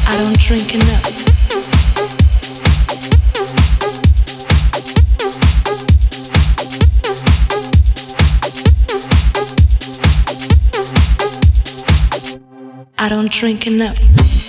I don't drink enough. I don't drink enough.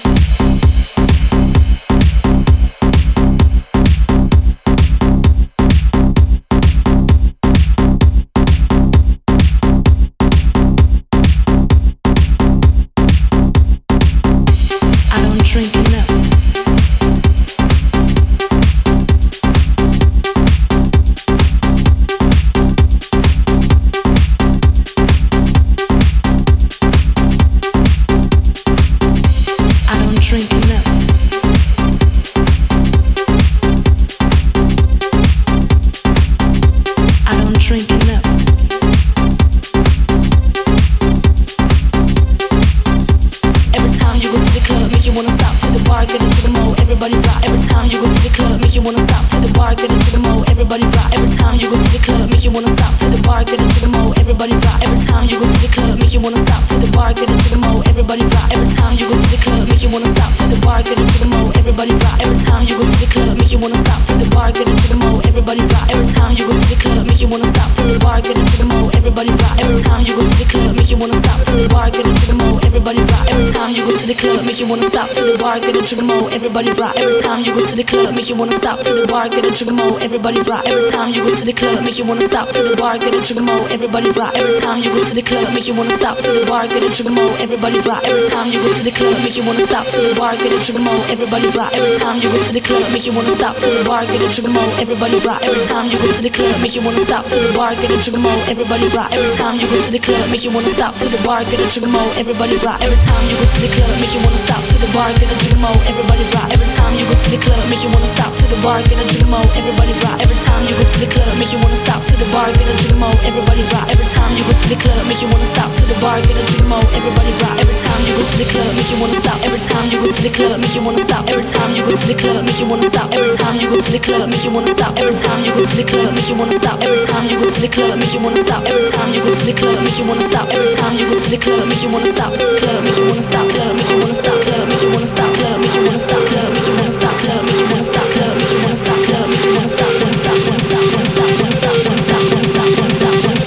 Everybody rock. Every time you go to the club, make you wanna stop to the bar, get a drink more. Everybody rock. Every time you go to the club, make you wanna stop to the bar, get a drink more. Everybody rock. Every time you go to the club, make you wanna stop to the bar, get a drink more. Everybody rock. Every time you go to the club, make you wanna stop to the bar, get a drink more. Everybody rock. Every time you go to the club, make you wanna stop to the bar, get a drink more. Everybody rock. Every time you go to the club, make you wanna stop to the bar, get a drink more. Everybody rock. Every time you go to the club, make you wanna stop to the bar, get a drink more. Everybody rock. Every time you go to the club, make you wanna stop to the bar, get a drink more. Everybody rock. Every time you go to the club, make you wanna stop to the bar, get a drink more. Everybody rock. Every time you go to the club, make you wanna stop to the bar, get a drink more. Everybody rock. Every time you go to the club, make you wanna stop to the bar, get a drink more. Everybody rock. Every time you go to the club, make you wanna stop. Every time you go to the club, make you wanna stop. Every time you go to the club, make you wanna stop. Every time you go to the club, make you wanna stop. Every time you go to the club, make you wanna stop. Every time you go to the club, make you wanna stop. Every time you go to the club, make you wanna stop. Every time you go to the club, make you wanna stop. Club, make you wanna stop. Club, make you wanna stop. Club, make you wanna stop. Club, make you wanna stop. Club, make you wanna stop. Club, make you wanna stop. Club, make you wanna stop. Club, make you wanna stop. Wanna stop. Wanna stop. Wanna stop. Wanna stop. Wanna stop. Wanna stop. Wanna stop. Wanna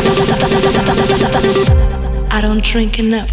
stop. I don't drink enough.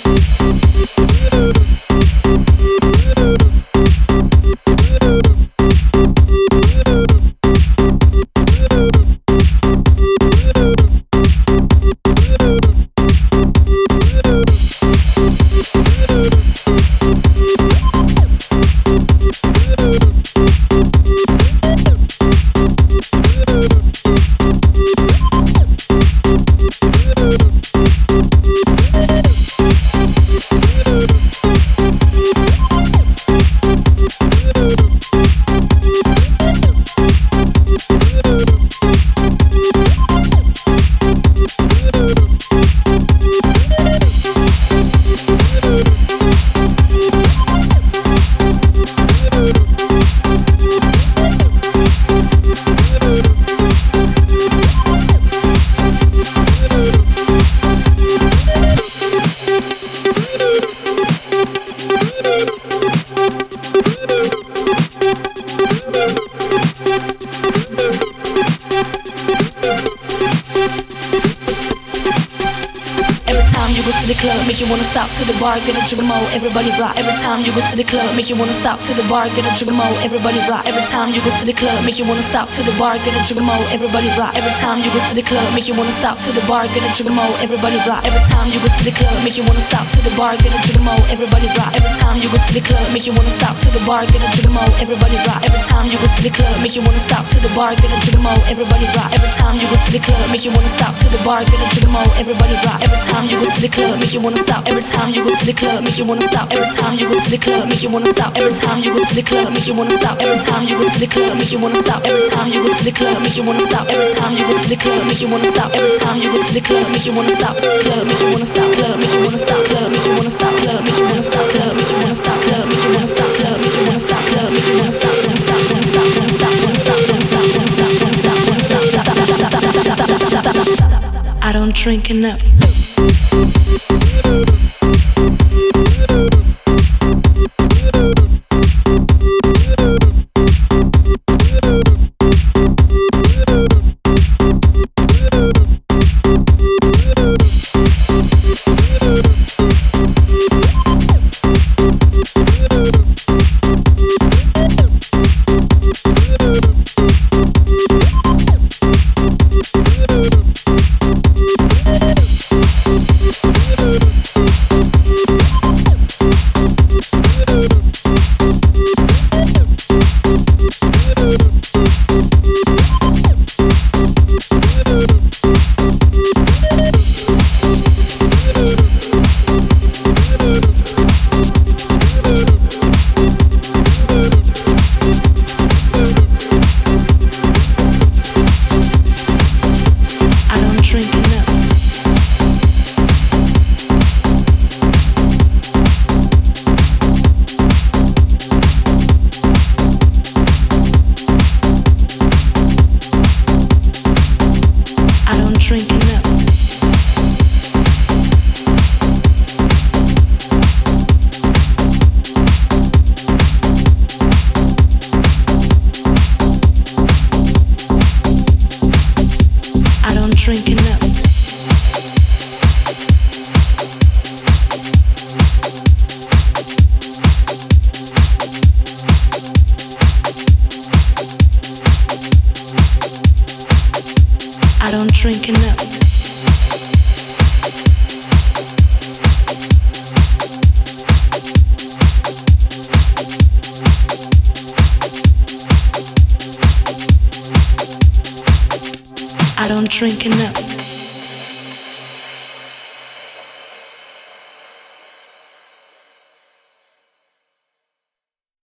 Make you wanna stop to the bar, get a drink more. Everybody rock. Every time you go to the club, make you wanna stop to the bar, get a drink more. Everybody rock. Every time you go to the club, make you wanna stop to the bar, get a drink more. Everybody rock. Every time you go to the club, make you wanna stop to the bar, get a drink more. Everybody rock. Every time you go to the club, make you wanna stop to the bar, get a drink more. Everybody rock. Every time you go to the club, make you wanna stop to the bar, get a drink more. Everybody rock. Every time you go to the club, make you wanna stop to the bar, get a drink more. Everybody rock. Every time you go to the club, make you wanna stop to the bar, get a drink more. Everybody rock. Every time you go to the club, make you wanna stop. Every time you go to the club, make you wanna stop. Every time you go to the club, make you wanna stop. Every time you go to the club, make you wanna stop. Every time you go to the club, make you wanna stop. Every time you go to the club, make you wanna stop. Every time you go to the club, make you wanna stop. Every time you go to the club, make you wanna stop. Club, make you wanna stop. Club, make you wanna stop. Club, make you wanna stop. Club, make you wanna stop. Club, make you wanna stop. Club, make you wanna stop. Club, make you wanna stop. Club, make you wanna stop. Wanna stop. Wanna stop. Wanna stop. Wanna stop. Wanna stop. Wanna stop. Wanna stop. Wanna stop. I don't drink enough. I don't drink enough. I don't drink enough.